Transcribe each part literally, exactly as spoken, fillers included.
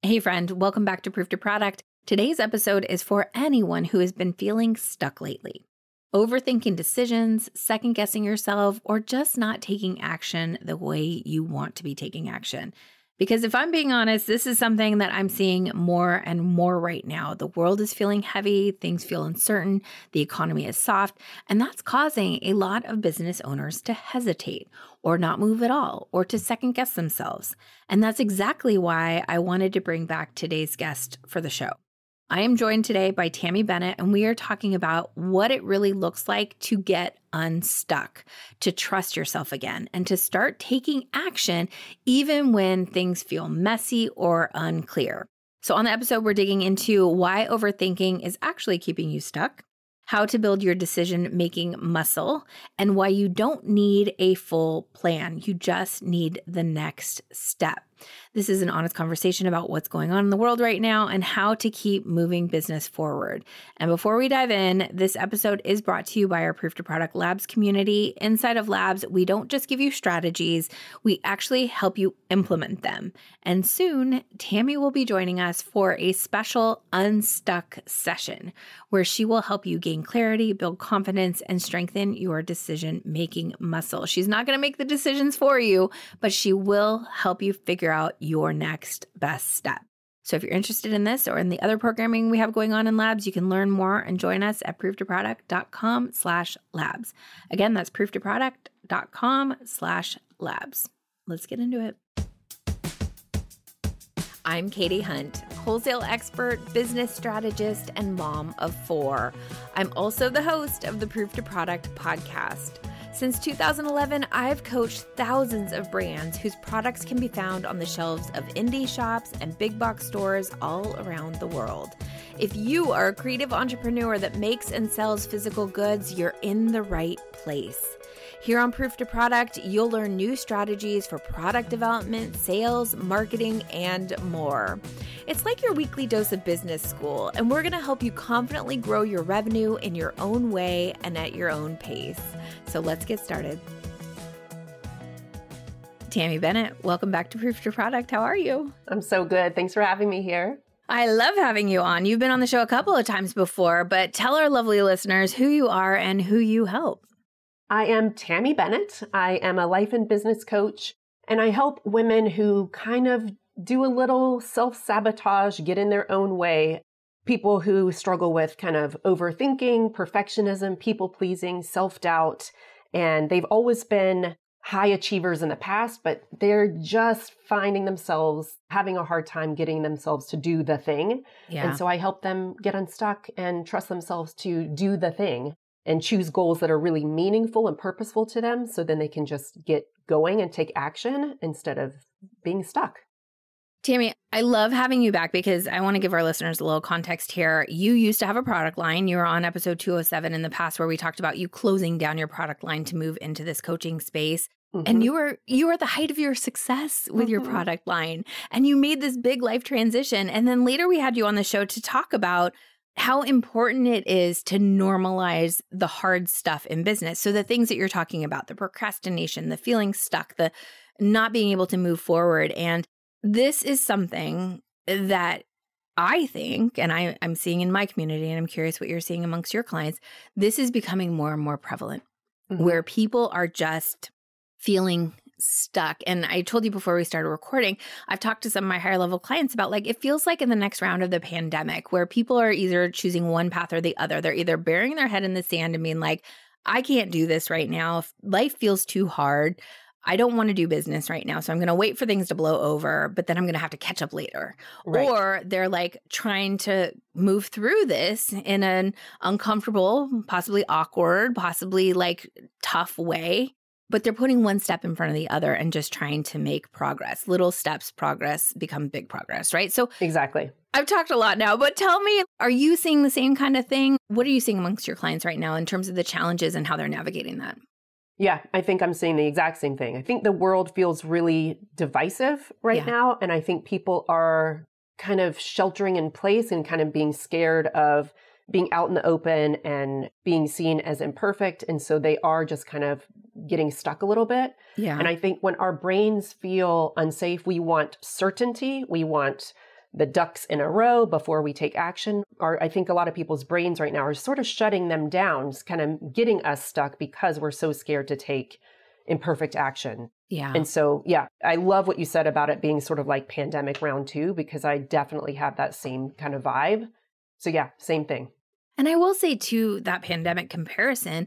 Hey friend, welcome back to Proof to Product. Today's episode is for anyone who has been feeling stuck lately. Overthinking decisions, second-guessing yourself, or just not taking action the way you want to be taking action. Because if I'm being honest, this is something that I'm seeing more and more right now. The world is feeling heavy, things feel uncertain, the economy is soft, and that's causing a lot of business owners to hesitate or not move at all or to second guess themselves. And that's exactly why I wanted to bring back today's guest for the show. I am joined today by Tammy Bennett, and we are talking about what it really looks like to get unstuck, to trust yourself again, and to start taking action even when things feel messy or unclear. So on the episode, we're digging into why overthinking is actually keeping you stuck, how to build your decision-making muscle, and why you don't need a full plan. You just need the next step. This is an honest conversation about what's going on in the world right now and how to keep moving business forward. And before we dive in, this episode is brought to you by our Proof to Product Labs community. Inside of Labs, we don't just give you strategies, we actually help you implement them. And soon, Tammy will be joining us for a special Unstuck session where she will help you gain clarity, build confidence, and strengthen your decision-making muscle. She's not going to make the decisions for you, but she will help you figure out your next best step. So if you're interested in this or in the other programming we have going on in Labs, you can learn more and join us at prooftoproduct.com slash labs. Again, that's prooftoproduct.com slash labs. Let's get into it. I'm Katie Hunt, wholesale expert, business strategist, and mom of four. I'm also the host of the Proof to Product podcast. Since two thousand eleven, I've coached thousands of brands whose products can be found on the shelves of indie shops and big box stores all around the world. If you are a creative entrepreneur that makes and sells physical goods, you're in the right place. Here on Proof to Product, you'll learn new strategies for product development, sales, marketing, and more. It's like your weekly dose of business school, and we're going to help you confidently grow your revenue in your own way and at your own pace. So let's get started. Tammy Bennett, welcome back to Proof to Product. How are you? I'm so good. Thanks for having me here. I love having you on. You've been on the show a couple of times before, but tell our lovely listeners who you are and who you help. I am Tammy Bennett. I am a life and business coach, and I help women who kind of do a little self-sabotage, get in their own way. People who struggle with kind of overthinking, perfectionism, people-pleasing, self-doubt, and they've always been high achievers in the past, but they're just finding themselves having a hard time getting themselves to do the thing. Yeah. And so I help them get unstuck and trust themselves to do the thing and choose goals that are really meaningful and purposeful to them, so then they can just get going and take action instead of being stuck. Tammy, I love having you back because I want to give our listeners a little context here. You used to have a product line. You were on episode two oh seven in the past where we talked about you closing down your product line to move into this coaching space. Mm-hmm. And you were you were at the height of your success with mm-hmm. your product line. And you made this big life transition. And then later we had you on the show to talk about how important it is to normalize the hard stuff in business. So the things that you're talking about, the procrastination, the feeling stuck, the not being able to move forward. And this is something that I think, and I, I'm seeing in my community, and I'm curious what you're seeing amongst your clients, this is becoming more and more prevalent, mm-hmm. where people are just feeling stuck. And I told you before we started recording, I've talked to some of my higher level clients about like, it feels like in the next round of the pandemic where people are either choosing one path or the other. They're either burying their head in the sand and being like, I can't do this right now. If life feels too hard, I don't want to do business right now. So I'm going to wait for things to blow over, but then I'm going to have to catch up later. Right. Or they're like trying to move through this in an uncomfortable, possibly awkward, possibly like tough way. But they're putting one step in front of the other and just trying to make progress. Little steps, progress become big progress, right? So exactly. I've talked a lot now, but tell me, are you seeing the same kind of thing? What are you seeing amongst your clients right now in terms of the challenges and how they're navigating that? Yeah, I think I'm seeing the exact same thing. I think the world feels really divisive right yeah. now. And I think people are kind of sheltering in place and kind of being scared of being out in the open and being seen as imperfect. And so they are just kind of getting stuck a little bit. Yeah. And I think when our brains feel unsafe, we want certainty. We want the ducks in a row before we take action. Or I think a lot of people's brains right now are sort of shutting them down, just kind of getting us stuck because we're so scared to take imperfect action. Yeah. And so, yeah, I love what you said about it being sort of like pandemic round two, because I definitely have that same kind of vibe. So yeah, same thing. And I will say too, that pandemic comparison,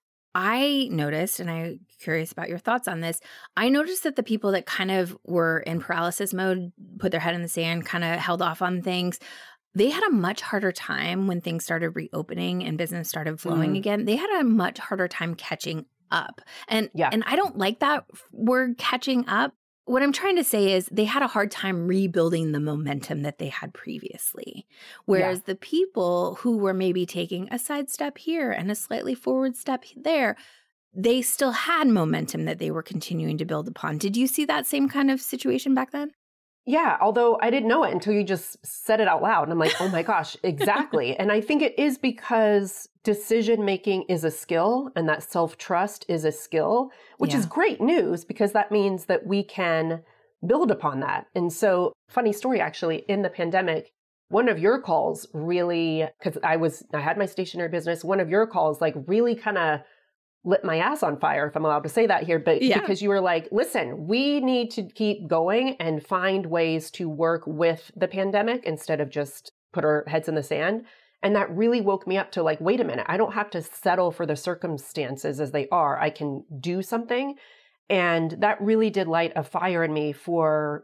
I noticed, and I'm curious about your thoughts on this, I noticed that the people that kind of were in paralysis mode, put their head in the sand, kind of held off on things, they had a much harder time when things started reopening and business started flowing mm. again. They had a much harder time catching up. And, yeah. and I don't like that word catching up. What I'm trying to say is they had a hard time rebuilding the momentum that they had previously. Whereas yeah. the people who were maybe taking a side step here and a slightly forward step there, they still had momentum that they were continuing to build upon. Did you see that same kind of situation back then? Yeah, although I didn't know it until you just said it out loud. And I'm like, oh my gosh, exactly. And I think it is because decision-making is a skill and that self-trust is a skill, which yeah. is great news because that means that we can build upon that. And so, funny story, actually, in the pandemic, one of your calls really, because I was, I had my stationery business, one of your calls like really kind of lit my ass on fire, if I'm allowed to say that here, but yeah. because you were like, listen, we need to keep going and find ways to work with the pandemic instead of just put our heads in the sand. And that really woke me up to like, wait a minute, I don't have to settle for the circumstances as they are. I can do something. And that really did light a fire in me for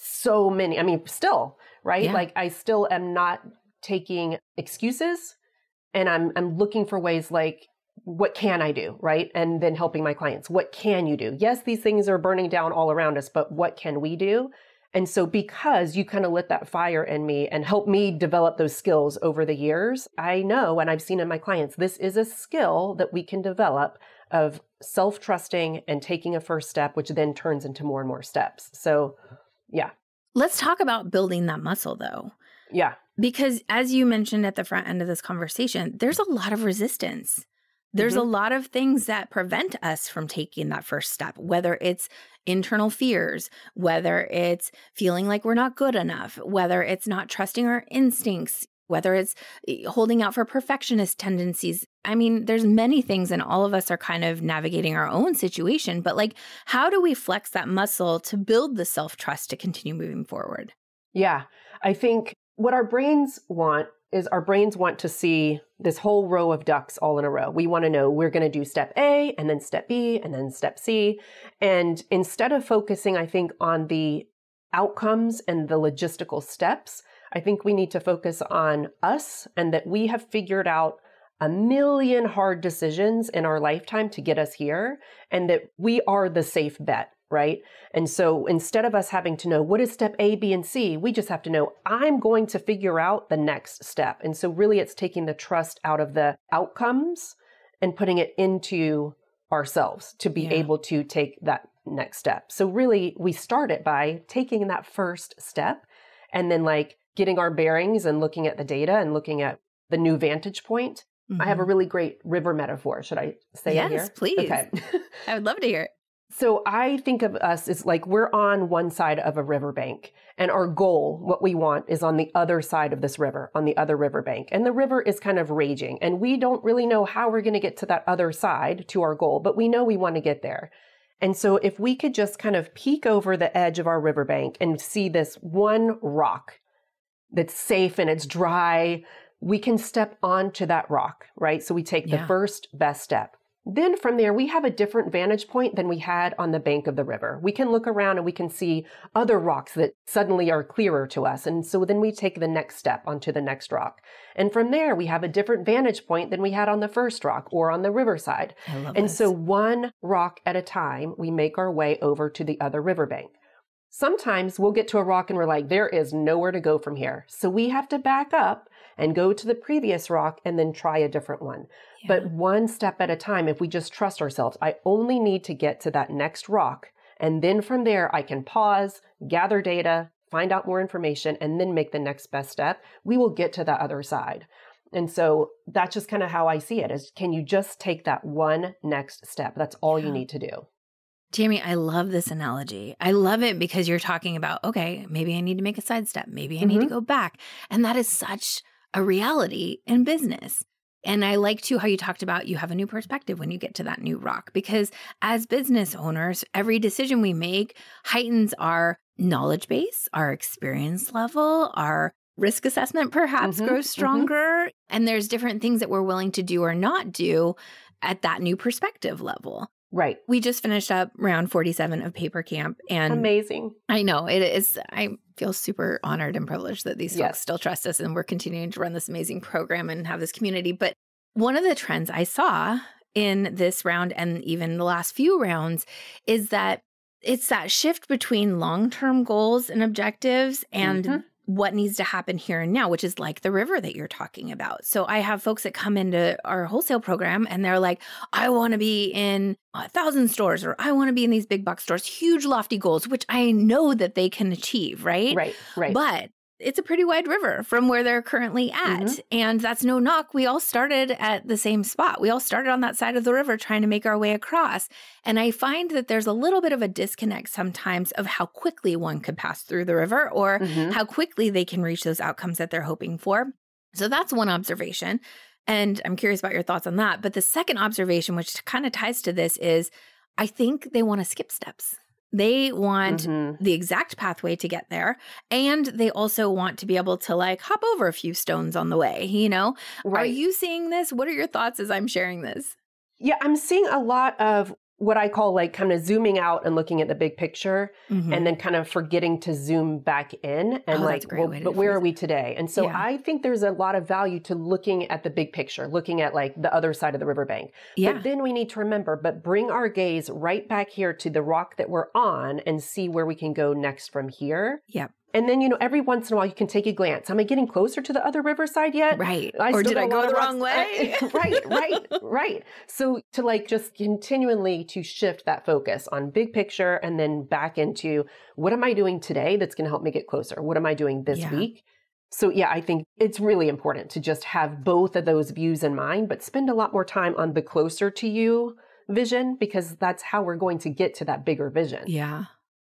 so many, I mean, still, right? Yeah. Like I still am not taking excuses and I'm, I'm looking for ways like, what can I do, right? And then helping my clients. What can you do? Yes, these things are burning down all around us, but what can we do? And so because you kind of lit that fire in me and helped me develop those skills over the years, I know, and I've seen in my clients, this is a skill that we can develop of self-trusting and taking a first step, which then turns into more and more steps. So yeah. Let's talk about building that muscle though. Yeah. Because as you mentioned at the front end of this conversation, there's a lot of resistance. There's mm-hmm. a lot of things that prevent us from taking that first step, whether it's internal fears, whether it's feeling like we're not good enough, whether it's not trusting our instincts, whether it's holding out for perfectionist tendencies. I mean, there's many things and all of us are kind of navigating our own situation, but like, how do we flex that muscle to build the self-trust to continue moving forward? Yeah, I think what our brains want is our brains want to see this whole row of ducks all in a row. We want to know we're going to do step A and then step B and then step C. And instead of focusing, I think, on the outcomes and the logistical steps, I think we need to focus on us and that we have figured out a million hard decisions in our lifetime to get us here and that we are the safe bet. Right? And so instead of us having to know what is step A, B, and C, we just have to know I'm going to figure out the next step. And so really it's taking the trust out of the outcomes and putting it into ourselves to be yeah. able to take that next step. So really we start it by taking that first step and then like getting our bearings and looking at the data and looking at the new vantage point. Mm-hmm. I have a really great river metaphor. Should I say yes, it here? Yes, please. Okay. I would love to hear it. So I think of us as like we're on one side of a riverbank and our goal, what we want is on the other side of this river, on the other riverbank. And the river is kind of raging and we don't really know how we're going to get to that other side to our goal, but we know we want to get there. And so if we could just kind of peek over the edge of our riverbank and see this one rock that's safe and it's dry, we can step onto that rock, right? So we take yeah. the first best step. Then from there, we have a different vantage point than we had on the bank of the river. We can look around and we can see other rocks that suddenly are clearer to us. And so then we take the next step onto the next rock. And from there, we have a different vantage point than we had on the first rock or on the riverside. I love and this. So one rock at a time, we make our way over to the other riverbank. Sometimes we'll get to a rock and we're like, there is nowhere to go from here. So we have to back up and go to the previous rock and then try a different one. Yeah. But one step at a time, if we just trust ourselves, I only need to get to that next rock. And then from there, I can pause, gather data, find out more information, and then make the next best step. We will get to the other side. And so that's just kind of how I see it is, can you just take that one next step? That's all yeah. you need to do. Tammy, I love this analogy. I love it because you're talking about, okay, maybe I need to make a sidestep. Maybe I mm-hmm. need to go back. And that is such a reality in business. And I like too how you talked about you have a new perspective when you get to that new rock, because as business owners, every decision we make heightens our knowledge base, our experience level, our risk assessment perhaps mm-hmm. grows stronger. Mm-hmm. And there's different things that we're willing to do or not do at that new perspective level. Right. We just finished up round forty-seven of Paper Camp. And amazing. I know it is. I feel super honored and privileged that these yes. folks still trust us and we're continuing to run this amazing program and have this community. But one of the trends I saw in this round and even the last few rounds is that it's that shift between long-term goals and objectives and mm-hmm. what needs to happen here and now, which is like the river that you're talking about. So I have folks that come into our wholesale program and they're like, I want to be in a thousand stores, or I want to be in these big box stores, huge lofty goals, which I know that they can achieve, right? Right, right. But it's a pretty wide river from where they're currently at. Mm-hmm. And that's no knock. We all started at the same spot. We all started on that side of the river trying to make our way across. And I find that there's a little bit of a disconnect sometimes of how quickly one could pass through the river or mm-hmm. how quickly they can reach those outcomes that they're hoping for. So that's one observation. And I'm curious about your thoughts on that. But the second observation, which kind of ties to this, is I think they want to skip steps. They want mm-hmm. the exact pathway to get there. And they also want to be able to like hop over a few stones on the way, you know? Right. Are you seeing this? What are your thoughts as I'm sharing this? Yeah, I'm seeing a lot of what I call like kind of zooming out and looking at the big picture mm-hmm. and then kind of forgetting to zoom back in and oh, like, well, but where are we today? And so yeah. I think there's a lot of value to looking at the big picture, looking at like the other side of the riverbank. Yeah. But then we need to remember, but bring our gaze right back here to the rock that we're on and see where we can go next from here. Yep. And then, you know, every once in a while you can take a glance. Am I getting closer to the other riverside yet? Right. I or did I go the rocks. wrong way? right, right, right. So to like just continually to shift that focus on big picture and then back into what am I doing today that's going to help me get closer? What am I doing this yeah. week? So yeah, I think it's really important to just have both of those views in mind, but spend a lot more time on the closer to you vision, because that's how we're going to get to that bigger vision. Yeah.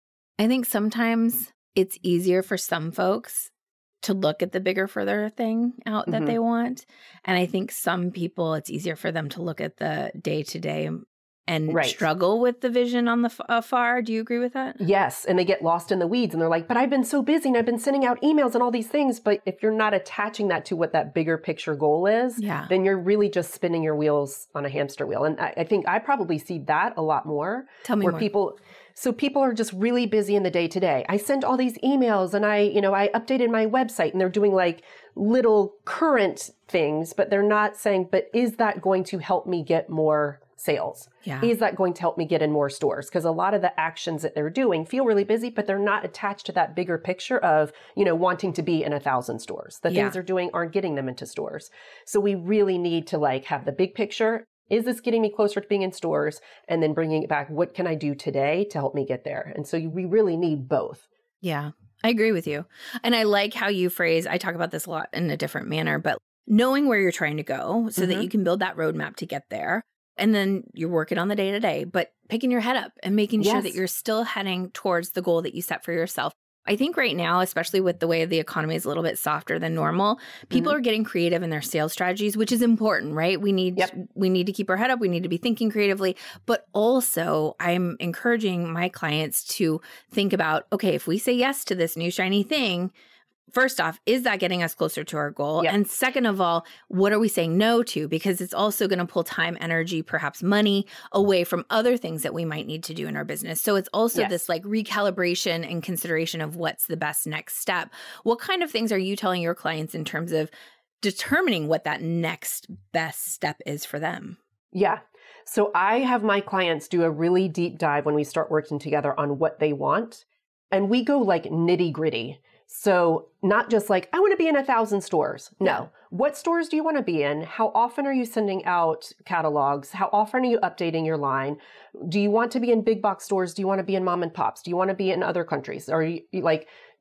I think sometimes it's easier for some folks to look at the bigger, further thing out that mm-hmm. they want. And I think some people, it's easier for them to look at the day to day and right. struggle with the vision on the f- afar. Do you agree with that? Yes. And they get lost in the weeds and they're like, but I've been so busy and I've been sending out emails and all these things. But if you're not attaching that to what that bigger picture goal is, yeah. then you're really just spinning your wheels on a hamster wheel. And I, I think I probably see that a lot more. Tell me where more. people... So people are just really busy in the day to day. I send all these emails and I, you know, I updated my website and they're doing like little current things, but they're not saying, but is that going to help me get more sales? Yeah. Is that going to help me get in more stores? Because a lot of the actions that they're doing feel really busy, but they're not attached to that bigger picture of, you know, wanting to be in a thousand stores. The yeah. things they're doing aren't getting them into stores. So we really need to like have the big picture. Is this getting me closer to being in stores? And then bringing it back, what can I do today to help me get there? And so you, we really need both. Yeah, I agree with you. And I like how you phrase, I talk about this a lot in a different manner, but knowing where you're trying to go so mm-hmm. that you can build that roadmap to get there. And then you're working on the day to day, but picking your head up and making yes. sure that you're still heading towards the goal that you set for yourself. I think right now, especially with the way the economy is a little bit softer than normal, people mm-hmm. are getting creative in their sales strategies, which is important, right? We need yep. we need to keep our head up. We need to be thinking creatively. But also, I'm encouraging my clients to think about, okay, if we say yes to this new shiny thing, first off, is that getting us closer to our goal? Yep. And second of all, what are we saying no to? Because it's also going to pull time, energy, perhaps money away from other things that we might need to do in our business. So it's also yes. this like recalibration and consideration of what's the best next step. What kind of things are you telling your clients in terms of determining what that next best step is for them? Yeah. So I have my clients do a really deep dive when we start working together on what they want. And we go like nitty gritty. So not just like, I want to be in a thousand stores. No. Yeah. What stores do you want to be in? How often are you sending out catalogs? How often are you updating your line? Do you want to be in big box stores? Do you want to be in mom and pops? Do you want to be in other countries? Are you like,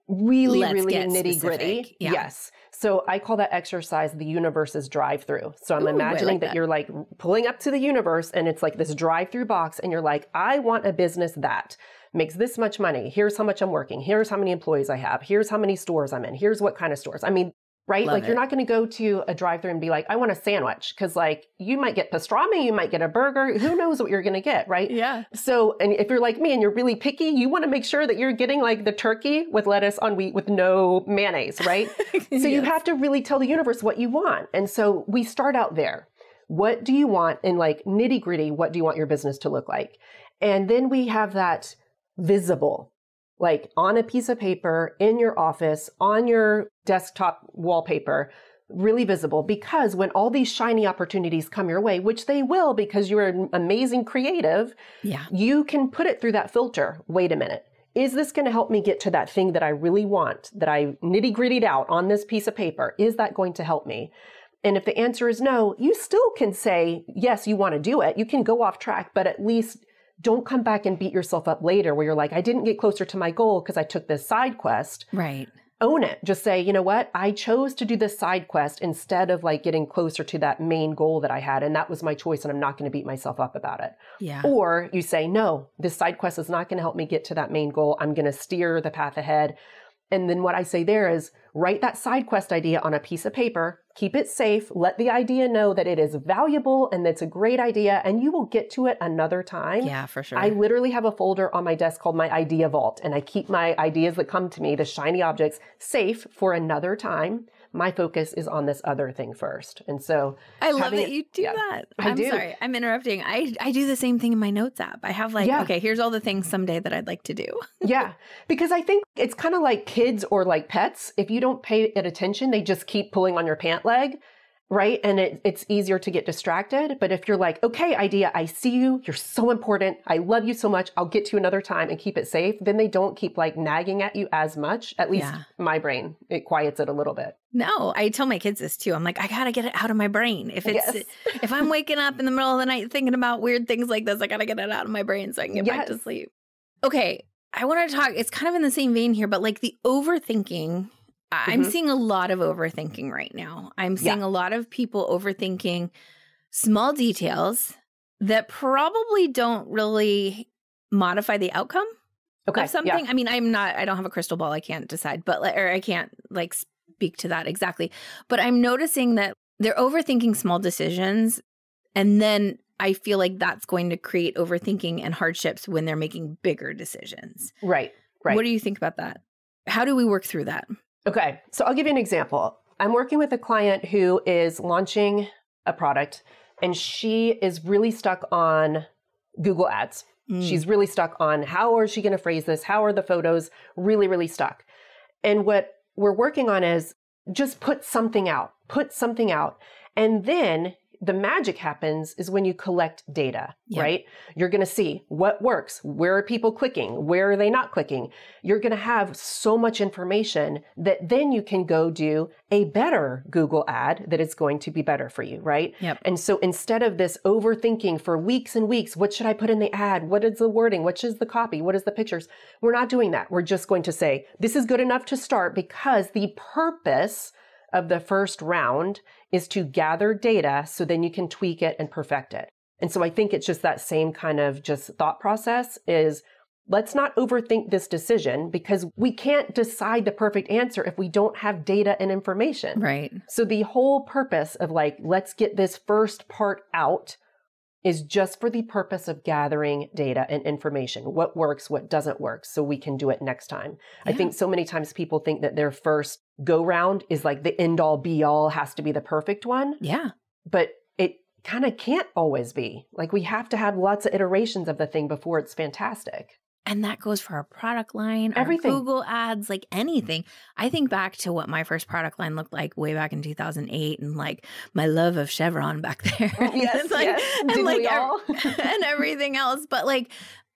really, Let's really get nitty specific. gritty. Yeah. Yes. So I call that exercise the universe's drive-through. So I'm Ooh, I imagining like that, that. you're like pulling up to the universe and it's like this drive-through box and you're like, I want a business that makes this much money. Here's how much I'm working. Here's how many employees I have. Here's how many stores I'm in. Here's what kind of stores. I mean, right? Love like you're it. not going to go to a drive-through and be like, I want a sandwich. Cause like you might get pastrami, you might get a burger. Who knows what you're going to get, right? Yeah. So, and if you're like me and you're really picky, you want to make sure that you're getting like the turkey with lettuce on wheat with no mayonnaise, right? So you Yes. have to really tell the universe what you want. And so we start out there. What do you want? And like nitty gritty, what do you want your business to look like? And then we have that visible, like on a piece of paper, in your office, on your desktop wallpaper, really visible. Because when all these shiny opportunities come your way, which they will because you're an amazing creative, Yeah. you can put it through that filter. Wait a minute. Is this going to help me get to that thing that I really want, that I nitty grittied out on this piece of paper? Is that going to help me? And if the answer is no, you still can say, yes, you want to do it. You can go off track, but at least don't come back and beat yourself up later where you're like, I didn't get closer to my goal because I took this side quest. Right. Own it. Just say, you know what? I chose to do this side quest instead of like getting closer to that main goal that I had. And that was my choice. And I'm not going to beat myself up about it. Yeah. Or you say, no, this side quest is not going to help me get to that main goal. I'm going to steer the path ahead. And then what I say there is write that side quest idea on a piece of paper, keep it safe, let the idea know that it is valuable and that's a great idea, and you will get to it another time. Yeah, for sure. I literally have a folder on my desk called my idea vault, and I keep my ideas that come to me, the shiny objects, safe for another time. My focus is on this other thing first. And so I love having that it- you do yeah, that. I I'm do. sorry. I'm interrupting. I, I do the same thing in my notes app. I have like, Yeah. okay, here's all the things someday that I'd like to do. Yeah, because I think it's kind of like kids or like pets. If you don't pay it attention, they just keep pulling on your pant leg, right? And it, it's easier to get distracted. But if you're like, okay, idea, I see you. You're so important. I love you so much. I'll get to you another time and keep it safe. Then they don't keep like nagging at you as much. At least Yeah. my brain, it quiets it a little bit. No, I tell my kids this too. I'm like, I gotta get it out of my brain. If it's Yes. if I'm waking up in the middle of the night thinking about weird things like this, I gotta get it out of my brain so I can get back to Yes. sleep. Okay, I want to talk. It's kind of in the same vein here, but like the overthinking. I'm Mhm. seeing a lot of overthinking right now. I'm Yeah. seeing a lot of people overthinking small details that probably don't really modify the outcome Okay. of something. I mean, I'm not, I don't have a crystal ball. I can't decide, but, like, or I can't like speak to that exactly. But I'm noticing that they're overthinking small decisions. And then I feel like that's going to create overthinking and hardships when they're making bigger decisions. Yeah. Right. Right. What do you think about that? How do we work through that? Okay, so I'll give you an example. I'm working with a client who is launching a product and she is really stuck on Google Ads. Mm. She's really stuck on how is she going to phrase this? How are the photos? Really, really stuck. And what we're working on is just put something out, put something out. And then the magic happens is when you collect data, Yeah. right? You're going to see what works. Where are people clicking? Where are they not clicking? You're going to have so much information that then you can go do a better Google ad that is going to be better for you, right? Yep. And so instead of this overthinking for weeks and weeks, what should I put in the ad? What is the wording? What is the copy? What is the pictures? We're not doing that. We're just going to say, this is good enough to start because the purpose of the first round is to gather data so then you can tweak it and perfect it. And so I think it's just that same kind of just thought process is let's not overthink this decision because we can't decide the perfect answer if we don't have data and information. Right. So the whole purpose of like, let's get this first part out is just for the purpose of gathering data and information. What works, what doesn't work, so we can do it next time. I Yeah. think so many times people think that their first go round is like the end all be all, has to be the perfect one, Yeah. but it kind of can't always be. Like we have to have lots of iterations of the thing before it's fantastic. And that goes for our product line, our Everything. Google ads, like anything. I think back to what my first product line looked like way back in two thousand eight and like my love of Chevron back there. Yes, It's like, yes. and Didn't like we ev- all? and everything else. But like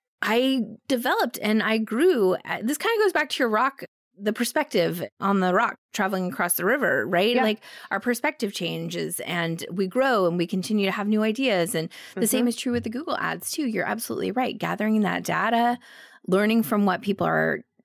I developed and I grew. This kind of goes back to your rock, the perspective on the rock traveling across the river, right? Yeah. Like our perspective changes and we grow and we continue to have new ideas. And the same is true with the Google ads too. You're absolutely right. Gathering that data, learning from what people are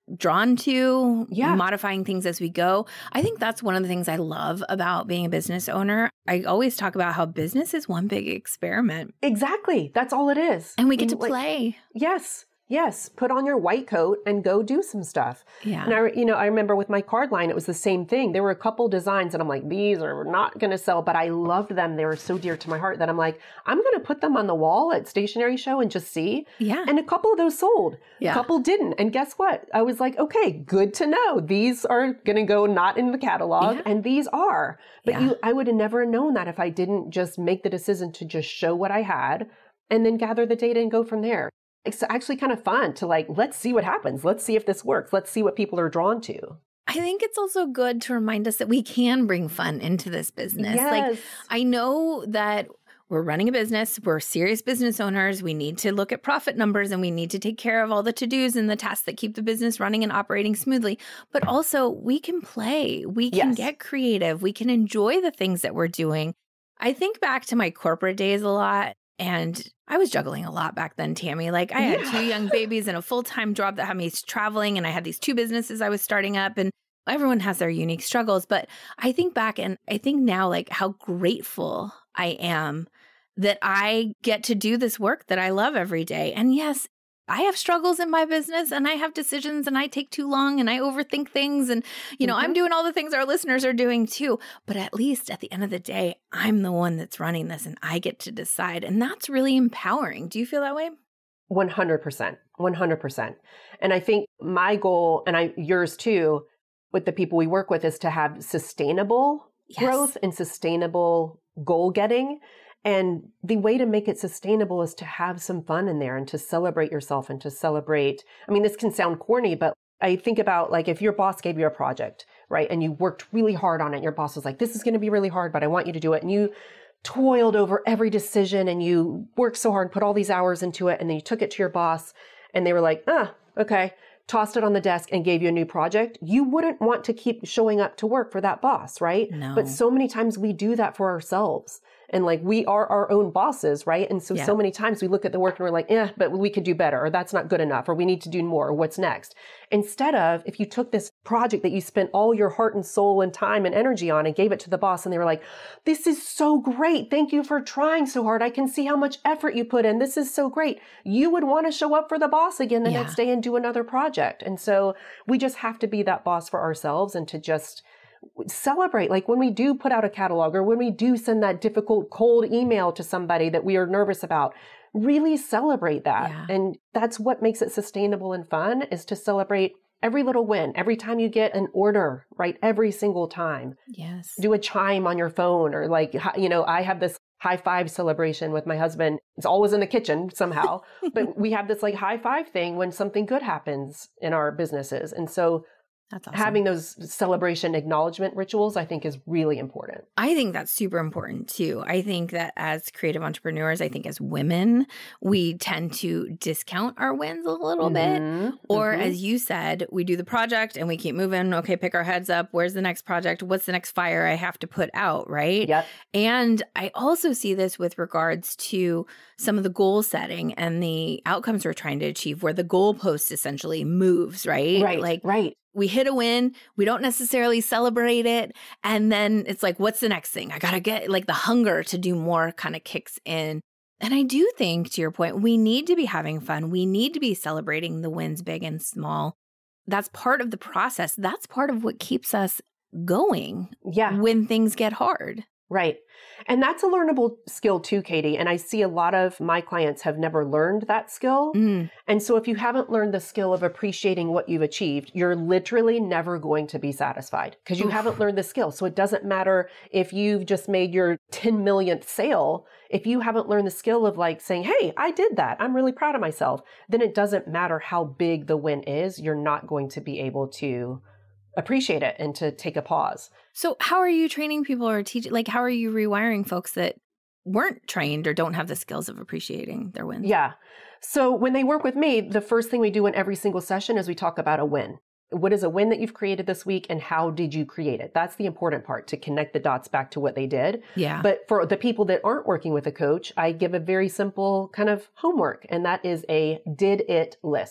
drawn to, yeah. modifying things as we go. I think that's one of the things I love about being a business owner. I always talk about how business is one big experiment. Exactly. That's all it is. And we get to like, play. Yes. Yes, put on your white coat and go do some stuff. Yeah. And I, you know, I remember with my card line, it was the same thing. There were a couple designs and I'm like, these are not going to sell, but I loved them. They were so dear to my heart that I'm like, I'm going to put them on the wall at Stationery Show and just see. Yeah. And a couple of those sold. Yeah. A couple didn't. And guess what? I was like, okay, good to know. These are going to go not in the catalog Yeah. and these are. But Yeah. you, I would have never known that if I didn't just make the decision to just show what I had and then gather the data and go from there. It's actually kind of fun to like, let's see what happens. Let's see if this works. Let's see what people are drawn to. I think it's also good to remind us that we can bring fun into this business. Yes. Like, I know that we're running a business. We're serious business owners. We need to look at profit numbers and we need to take care of all the to-dos and the tasks that keep the business running and operating smoothly. But also we can play. We can Yes. get creative. We can enjoy the things that we're doing. I think back to my corporate days a lot. And I was juggling a lot back then, Tammy. Like I had Yeah. two young babies and a full-time job that had me traveling. And I had these two businesses I was starting up. And everyone has their unique struggles. But I think back and I think now like how grateful I am that I get to do this work that I love every day. And yes, I have struggles in my business and I have decisions and I take too long and I overthink things. And, you know, Mhm. I'm doing all the things our listeners are doing too. But at least at the end of the day, I'm the one that's running this and I get to decide. And that's really empowering. Do you feel that way? one hundred percent. one hundred percent. And I think my goal, and I yours too, with the people we work with, is to have sustainable Yes. growth and sustainable goal getting. And the way to make it sustainable is to have some fun in there and to celebrate yourself and to celebrate. I mean, this can sound corny, but I think about like if your boss gave you a project, right? And you worked really hard on it. Your boss was like, this is going to be really hard, but I want you to do it. And you toiled over every decision and you worked so hard, put all these hours into it. And then you took it to your boss and they were like, ah, okay, tossed it on the desk and gave you a new project. You wouldn't want to keep showing up to work for that boss, right? No. But so many times we do that for ourselves. And like we are our own bosses, right? And so, Yeah. so many times we look at the work and we're like, yeah, but we could do better, or that's not good enough, or we need to do more, or what's next? Instead of, if you took this project that you spent all your heart and soul and time and energy on and gave it to the boss and they were like, this is so great. Thank you for trying so hard. I can see how much effort you put in. This is so great. You would want to show up for the boss again the Yeah. next day and do another project. And so we just have to be that boss for ourselves and to just celebrate. Like when we do put out a catalog or when we do send that difficult cold email to somebody that we are nervous about, really celebrate that. Yeah. And that's what makes it sustainable and fun, is to celebrate every little win. Every time you get an order, right? Every single time. Yes. Do a chime on your phone, or like, you know, I have this high five celebration with my husband. It's always in the kitchen somehow, but we have this like high five thing when something good happens in our businesses. And so That's awesome. having those celebration acknowledgement rituals, I think, is really important. I think that's super important too. I think that as creative entrepreneurs, I think as women, we tend to discount our wins a little bit. Mhm, Or mhm. as you said, we do the project and we keep moving. Okay, pick our heads up. Where's the next project? What's the next fire I have to put out, right? Yep. And I also see this with regards to some of the goal setting and the outcomes we're trying to achieve, where the goalpost essentially moves, right? Right. Like right. we hit a win, we don't necessarily celebrate it. And then it's like, what's the next thing? I got to get like the hunger to do more kind of kicks in. And I do think, to your point, we need to be having fun. We need to be celebrating the wins, big and small. That's part of the process. That's part of what keeps us going Yeah. when things get hard. Right. And that's a learnable skill too, Katie. And I see a lot of my clients have never learned that skill. Mm. And so if you haven't learned the skill of appreciating what you've achieved, you're literally never going to be satisfied because you Oof. haven't learned the skill. So it doesn't matter if you've just made your ten millionth sale. If you haven't learned the skill of like saying, hey, I did that, I'm really proud of myself, then it doesn't matter how big the win is. You're not going to be able to appreciate it and to take a pause. So how are you training people or teaching? Like, how are you rewiring folks that weren't trained or don't have the skills of appreciating their wins? Yeah. So when they work with me, the first thing we do in every single session is we talk about a win. What is a win that you've created this week and how did you create it? That's the important part, to connect the dots back to what they did. Yeah. But for the people that aren't working with a coach, I give a very simple kind of homework, and that is a did it list.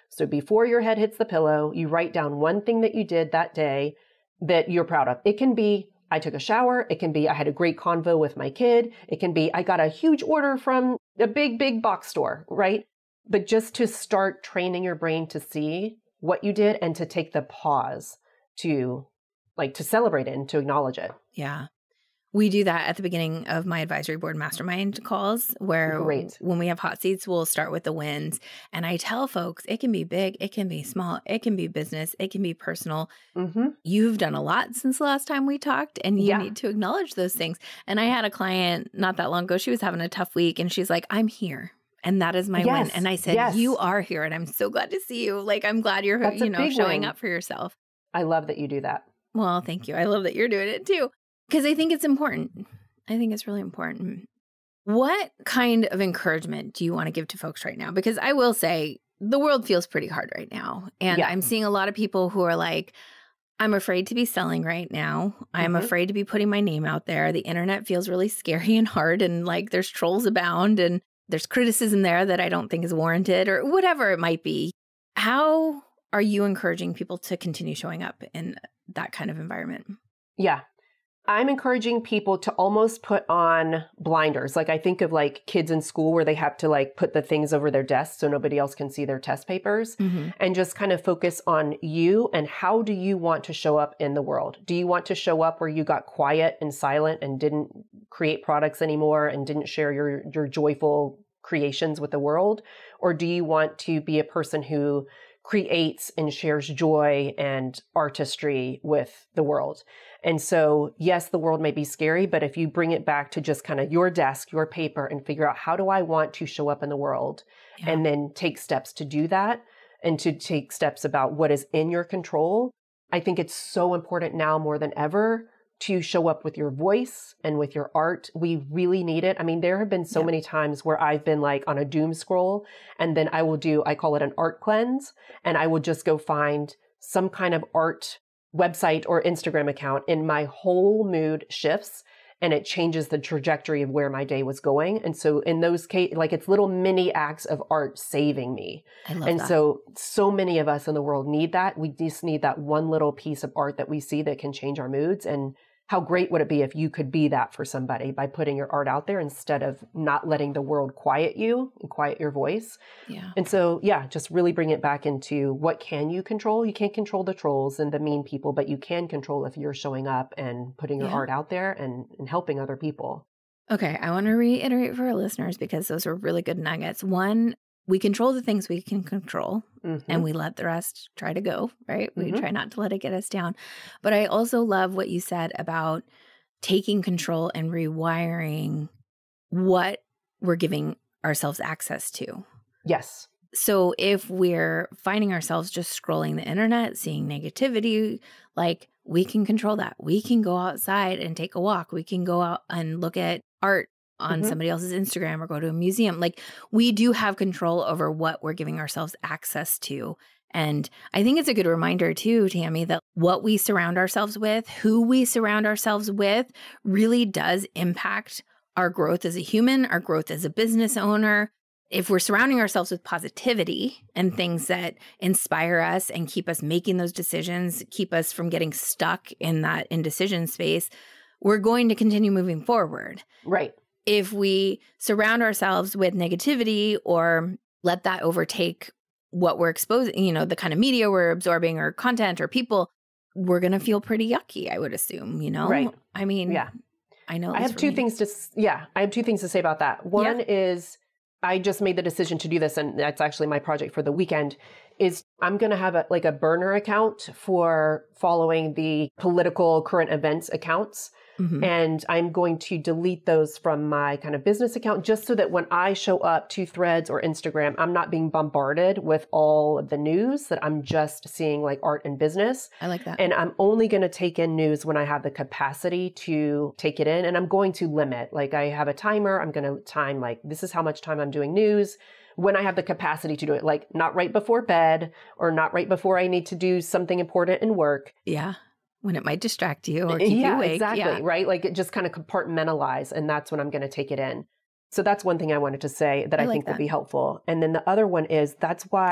So before your head hits the pillow, you write down one thing that you did that day that you're proud of. It can be, I took a shower. It can be, I had a great convo with my kid. It can be, I got a huge order from a big, big box store, right? But just to start training your brain to see what you did and to take the pause to like to celebrate it and to acknowledge it. Yeah. We do that at the beginning of my advisory board mastermind calls where Great. when we have hot seats, we'll start with the wins. And I tell folks, it can be big, it can be small, it can be business, it can be personal. Mm-hmm. You've done a lot since the last time we talked, and you Yeah. need to acknowledge those things. And I had a client not that long ago, she was having a tough week and she's like, I'm here. And that is my Yes. win. And I said, Yes. you are here. And I'm so glad to see you. Like, I'm glad you're, That's a you know, big showing win. up for yourself. I love that you do that. Well, thank you. I love that you're doing it too. Because I think it's important. I think it's really important. What kind of encouragement do you want to give to folks right now? Because I will say the world feels pretty hard right now. And Yeah. I'm seeing a lot of people who are like, I'm afraid to be selling right now. I'm Mhm. afraid to be putting my name out there. The internet feels really scary and hard. And like there's trolls abound and there's criticism there that I don't think is warranted or whatever it might be. How are you encouraging people to continue showing up in that kind of environment? Yeah. I'm encouraging people to almost put on blinders. Like I think of like kids in school where they have to like put the things over their desks so nobody else can see their test papers Mm-hmm. and just kind of focus on you and how do you want to show up in the world? Do you want to show up where you got quiet and silent and didn't create products anymore and didn't share your, your joyful creations with the world? Or do you want to be a person who creates and shares joy and artistry with the world? And so, yes, the world may be scary, but if you bring it back to just kind of your desk, your paper, and figure out how do I want to show up in the world, Yeah. and then take steps to do that and to take steps about what is in your control, I think it's so important now more than ever to show up with your voice and with your art. We really need it. I mean, there have been so Yeah. many times where I've been like on a doom scroll and then I will do, I call it an art cleanse, and I will just go find some kind of art website or Instagram account and my whole mood shifts and it changes the trajectory of where my day was going. And so in those cases, like it's little mini acts of art saving me. I love And that. so, so many of us in the world need that. We just need that one little piece of art that we see that can change our moods. And how great would it be if you could be that for somebody by putting your art out there instead of not letting the world quiet you and quiet your voice? Yeah. And so, yeah, just really bring it back into what can you control? You can't control the trolls and the mean people, but you can control if you're showing up and putting your Yeah. art out there and, and helping other people. Okay. I want to reiterate for our listeners because those are really good nuggets. One, we control the things we can control Mhm. and we let the rest try to go, right? We Mhm. try not to let it get us down. But I also love what you said about taking control and rewiring what we're giving ourselves access to. Yes. So if we're finding ourselves just scrolling the internet, seeing negativity, like we can control that. We can go outside and take a walk. We can go out and look at art on Mhm. somebody else's Instagram or go to a museum. Like we do have control over what we're giving ourselves access to. And I think it's a good reminder too, Tammy, that what we surround ourselves with, who we surround ourselves with really does impact our growth as a human, our growth as a business owner. If we're surrounding ourselves with positivity and things that inspire us and keep us making those decisions, keep us from getting stuck in that indecision space, we're going to continue moving forward. Right. If we surround ourselves with negativity or let that overtake what we're exposing, you know, the kind of media we're absorbing or content or people, we're going to feel pretty yucky, I would assume, you know? Right. I mean, Yeah. I know. at I least have for two me. things to, s- yeah, I have two things to say about that. One is I just made the decision to do this, and that's actually my project for the weekend, is I'm going to have a, like a burner account for following the political current events accounts. Mhm. And I'm going to delete those from my kind of business account just so that when I show up to Threads or Instagram, I'm not being bombarded with all of the news, that I'm just seeing like art and business. I like that. And I'm only going to take in news when I have the capacity to take it in. And I'm going to limit, like I have a timer. I'm going to time like, this is how much time I'm doing news when I have the capacity to do it, like not right before bed or not right before I need to do something important in work. Yeah. When it might distract you or keep yeah, you awake. exactly. Yeah. Right. Like it just kind of compartmentalize. And that's when I'm going to take it in. So that's one thing I wanted to say that I I, like think will that. be helpful. And then the other one is that's why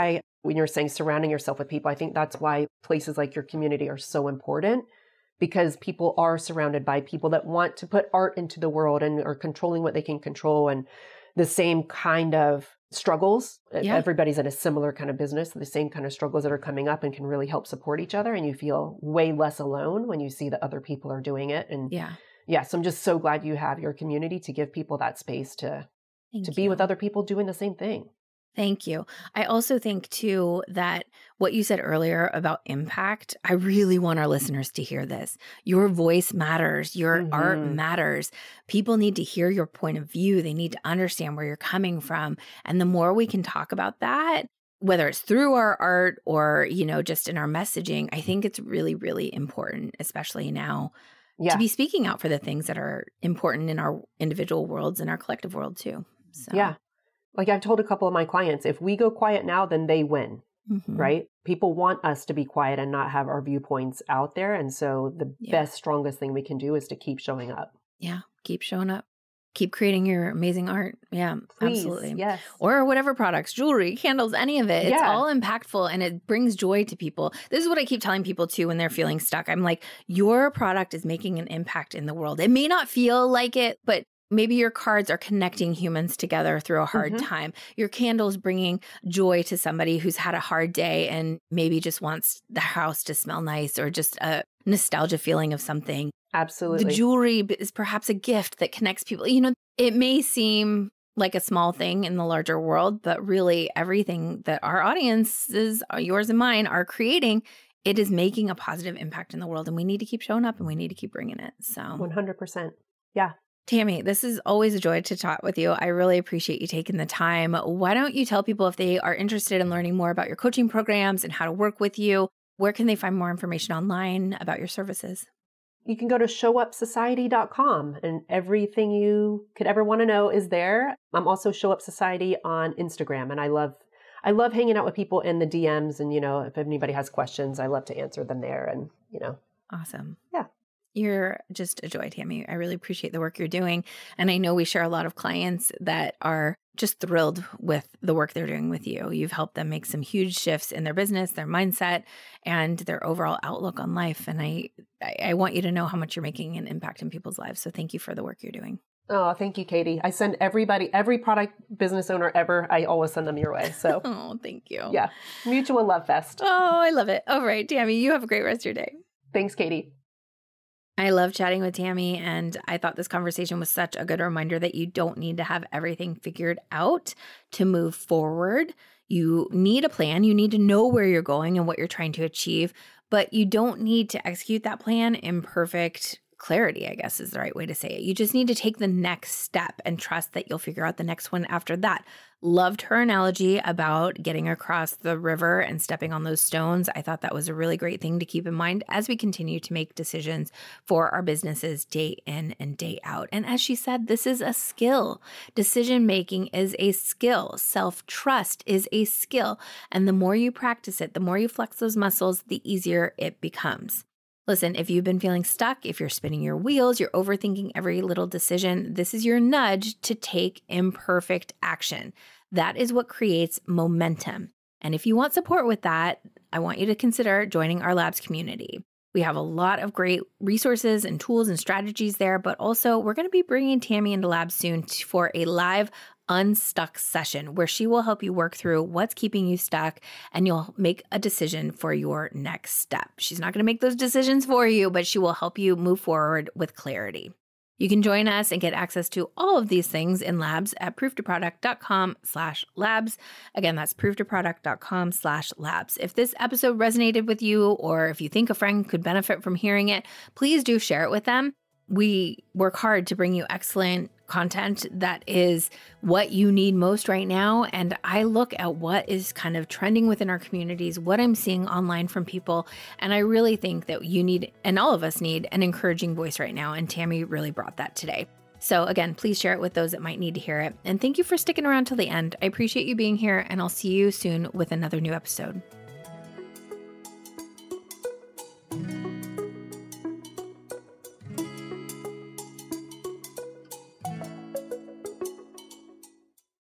when you're saying surrounding yourself with people, I think that's why places like your community are so important, because people are surrounded by people that want to put art into the world and are controlling what they can control, and the same kind of struggles. Yeah. Everybody's in a similar kind of business, the same kind of struggles that are coming up, and can really help support each other. And you feel way less alone when you see that other people are doing it. And yeah, yeah, so I'm just so glad you have your community to give people that space to, Thank to you. be with other people doing the same thing. Thank you. I also think too that what you said earlier about impact, I really want our listeners to hear this. Your voice matters. Your mm-hmm. art matters. People need to hear your point of view. They need to understand where you're coming from. And the more we can talk about that, whether it's through our art or, you know, just in our messaging, I think it's really, really important, especially now, yeah. to be speaking out for the things that are important in our individual worlds and our collective world too. So. Yeah. Like I've told a couple of my clients, if we go quiet now, then they win, mm-hmm. right? People want us to be quiet and not have our viewpoints out there. And so the yeah. best, strongest thing we can do is to keep showing up. Yeah. Keep showing up. Keep creating your amazing art. Yeah, Please, absolutely. Yes. Or whatever products, jewelry, candles, any of it. It's yeah. all impactful and it brings joy to people. This is what I keep telling people too when they're feeling stuck. I'm like, your product is making an impact in the world. It may not feel like it, but maybe your cards are connecting humans together through a hard mm-hmm. time. Your candles bringing joy to somebody who's had a hard day and maybe just wants the house to smell nice, or just a nostalgia feeling of something. Absolutely. The jewelry is perhaps a gift that connects people. You know, it may seem like a small thing in the larger world, but really everything that our audiences, yours and mine, are creating, it is making a positive impact in the world. And we need to keep showing up and we need to keep bringing it. So one hundred percent. Yeah. Tammy, this is always a joy to talk with you. I really appreciate you taking the time. Why don't you tell people, if they are interested in learning more about your coaching programs and how to work with you, where can they find more information online about your services? You can go to show up society dot com and everything you could ever want to know is there. I'm also Show Up Society on Instagram, and I love I love hanging out with people in the D Ms, and you know, if anybody has questions, I love to answer them there, and you know. Awesome. Yeah. You're just a joy, Tammy. I really appreciate the work you're doing. And I know we share a lot of clients that are just thrilled with the work they're doing with you. You've helped them make some huge shifts in their business, their mindset, and their overall outlook on life. And I, I want you to know how much you're making an impact in people's lives. So thank you for the work you're doing. Oh, thank you, Katie. I send everybody, every product business owner ever, I always send them your way. So, oh, thank you. Yeah. Mutual love fest. Oh, I love it. All right, Tammy, you have a great rest of your day. Thanks, Katie. I love chatting with Tammy, and I thought this conversation was such a good reminder that you don't need to have everything figured out to move forward. You need a plan. You need to know where you're going and what you're trying to achieve, but you don't need to execute that plan in perfect clarity, I guess is the right way to say it. You just need to take the next step and trust that you'll figure out the next one after that. Loved her analogy about getting across the river and stepping on those stones. I thought that was a really great thing to keep in mind as we continue to make decisions for our businesses day in and day out. And as she said, this is a skill. Decision making is a skill. Self-trust is a skill. And the more you practice it, the more you flex those muscles, the easier it becomes. Listen, if you've been feeling stuck, if you're spinning your wheels, you're overthinking every little decision, this is your nudge to take imperfect action. That is what creates momentum. And if you want support with that, I want you to consider joining our Labs community. We have a lot of great resources and tools and strategies there, but also we're going to be bringing Tammy into Labs soon for a live Unstuck session where she will help you work through what's keeping you stuck and you'll make a decision for your next step. She's not going to make those decisions for you, but she will help you move forward with clarity. You can join us and get access to all of these things in Labs at proof to product dot com slash labs. Again, that's proof to product dot com slash labs. If this episode resonated with you, or if you think a friend could benefit from hearing it, please do share it with them. We work hard to bring you excellent content that is what you need most right now. And I look at what is kind of trending within our communities, what I'm seeing online from people. And I really think that you need, and all of us need, an encouraging voice right now. And Tammy really brought that today. So again, please share it with those that might need to hear it. And thank you for sticking around till the end. I appreciate you being here, and I'll see you soon with another new episode.